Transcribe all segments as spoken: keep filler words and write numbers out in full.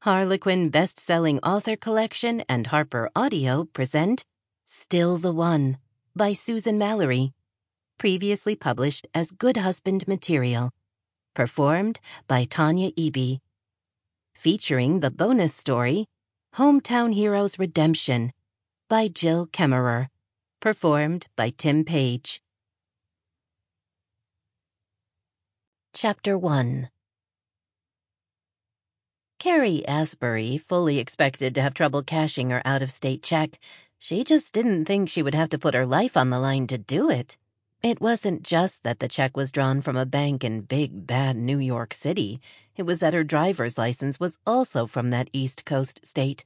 Harlequin best-selling author collection and Harper Audio present Still the One by Susan Mallory, previously published as Good Husband material, performed by Tanya Eby. Featuring the bonus story, Hometown Heroes Redemption by Jill Kemmerer, performed by Tim Page. Chapter one. Carrie Asbury fully expected to have trouble cashing her out-of-state check. She just didn't think she would have to put her life on the line to do it. It wasn't just that the check was drawn from a bank in big, bad New York City. It was that her driver's license was also from that East Coast state.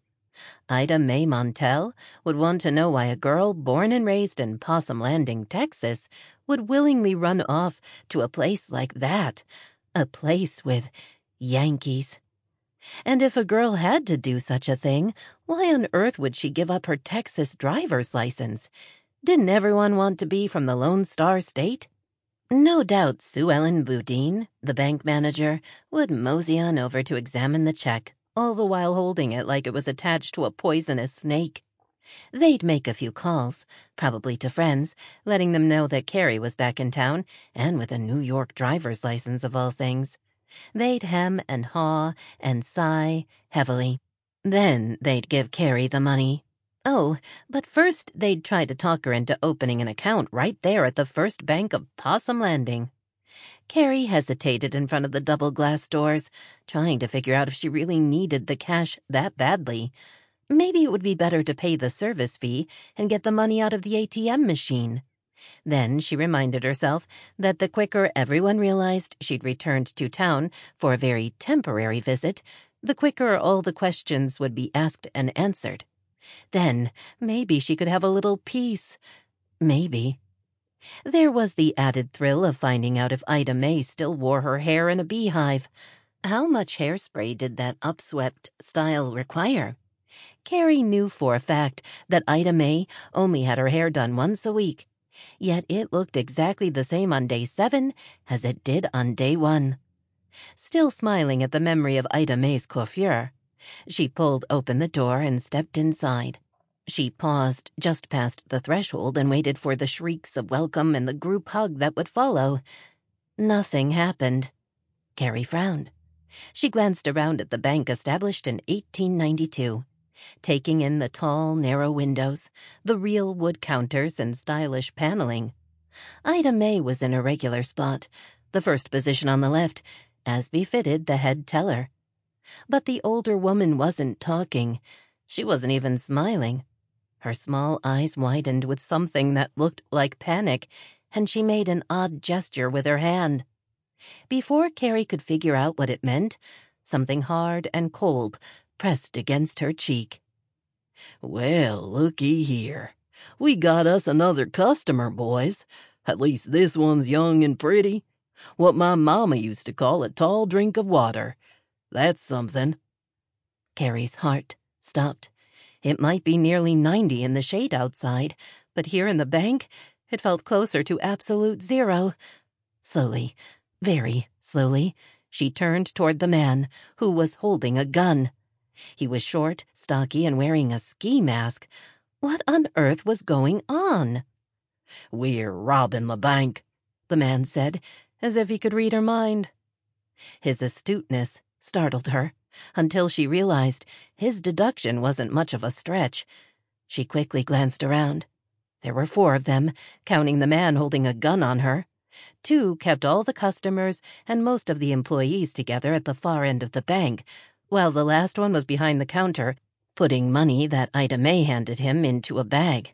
Ida Mae Montell would want to know why a girl born and raised in Possum Landing, Texas, would willingly run off to a place like that, a place with Yankees. And if a girl had to do such a thing, why on earth would she give up her Texas driver's license? Didn't everyone want to be from the Lone Star State? No doubt Sue Ellen Boudin, the bank manager, would mosey on over to examine the check, all the while holding it like it was attached to a poisonous snake. They'd make a few calls, probably to friends, letting them know that Carrie was back in town, and with a New York driver's license of all things. They'd hem and haw and sigh heavily. Then they'd give Carrie the money. Oh, but first they'd try to talk her into opening an account right there at the First Bank of Possum Landing. Carrie hesitated in front of the double glass doors, trying to figure out if she really needed the cash that badly. Maybe it would be better to pay the service fee and get the money out of the A T M machine. Then she reminded herself that the quicker everyone realized she'd returned to town for a very temporary visit, the quicker all the questions would be asked and answered. Then maybe she could have a little peace. Maybe. There was the added thrill of finding out if Ida Mae still wore her hair in a beehive. How much hairspray did that upswept style require? Carrie knew for a fact that Ida Mae only had her hair done once a week, yet it looked exactly the same on day seven as it did on day one. Still smiling at the memory of Ida Mae's coiffure, she pulled open the door and stepped inside. She paused just past the threshold and waited for the shrieks of welcome and the group hug that would follow. Nothing happened. Carrie frowned. She glanced around at the bank established in eighteen ninety-two, taking in the tall, narrow windows, the real wood counters and stylish paneling. Ida Mae was in a regular spot, the first position on the left, as befitted the head teller. But the older woman wasn't talking. She wasn't even smiling. Her small eyes widened with something that looked like panic, and she made an odd gesture with her hand. Before Carrie could figure out what it meant, something hard and cold pressed against her cheek. "Well, looky here. We got us another customer, boys. At least this one's young and pretty. What my mama used to call a tall drink of water. That's something." Carrie's heart stopped. It might be nearly ninety in the shade outside, but here in the bank, it felt closer to absolute zero. Slowly, very slowly, she turned toward the man who was holding a gun. He was short, stocky, and wearing a ski mask. What on earth was going on? "We're robbing the bank," the man said, as if he could read her mind. His astuteness startled her, until she realized his deduction wasn't much of a stretch. She quickly glanced around. There were four of them, counting the man holding a gun on her. Two kept all the customers and most of the employees together at the far end of the bank, while the last one was behind the counter, putting money that Ida Mae handed him into a bag.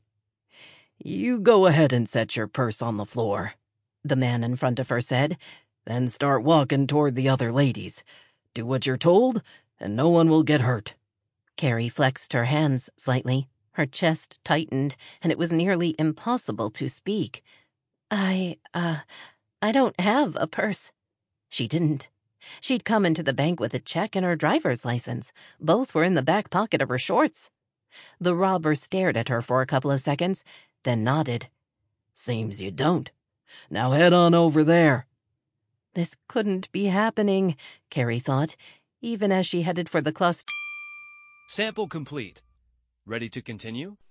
"You go ahead and set your purse on the floor," the man in front of her said. "Then start walking toward the other ladies. Do what you're told, and no one will get hurt." Carrie flexed her hands slightly. Her chest tightened, and it was nearly impossible to speak. I, uh, I don't have a purse." She didn't. She'd come into the bank with a check and her driver's license. Both were in the back pocket of her shorts. The robber stared at her for a couple of seconds, then nodded. "Seems you don't. Now head on over there." This couldn't be happening, Carrie thought. even as she headed for the cluster. Sample complete. Ready to continue?